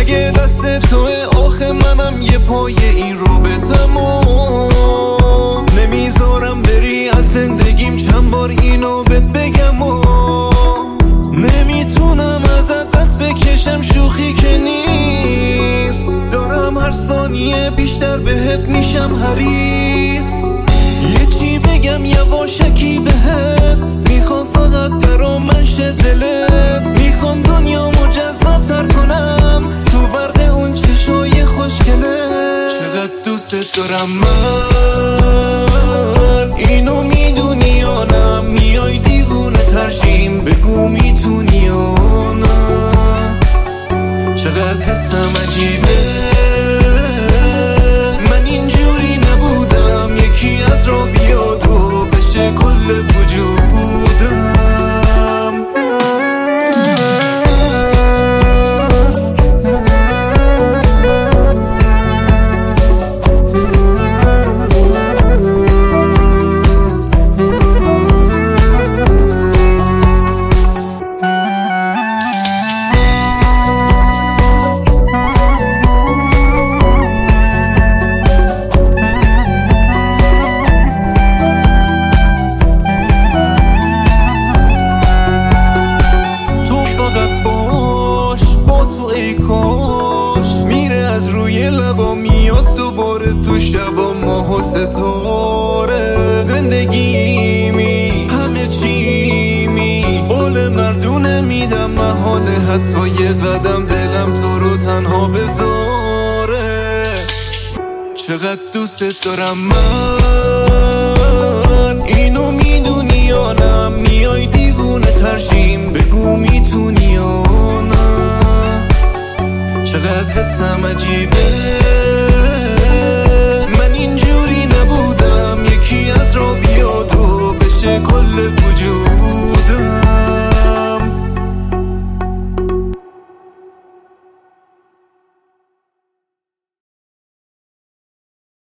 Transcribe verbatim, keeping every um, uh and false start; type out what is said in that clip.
دیگه دست توه. آخه منم یه پای این رابطمو نمیذارم بری از زندگیم. چند بار اینو بهت بگم و نمیتونم ازت دست بکشم. شوخی که نیست، دارم هر ثانیه بیشتر بهت میشم حریص. یه چی بگم یواشکی بهت، میخوام فقط برا من شه دلت. میخوام دنیامو جذاب تر کنم تو برق اون چشای خوشگله. چقدر دوستت دارم من، اینو میدونی یا نه؟ میای دیوونه ترشیم، بگو میتونی یا نه؟ چقدر حسم عجیبه، من اینجوری نبودم. یکی از را بیاد و بشه کل وجودم. میره از روی لبا، میاد دوباره تو شبا ماه و ستاره. زندگیمی همه چیمی، قول مردونه میدم محاله حتی یه قدم دلم تو رو تنها بذاره. چقدر دوستت دارم من، اینو میدونی یا نه؟ میای دیوونه ترشیم، بگو میتونی یا نه؟ چقدر حسم عجیبه،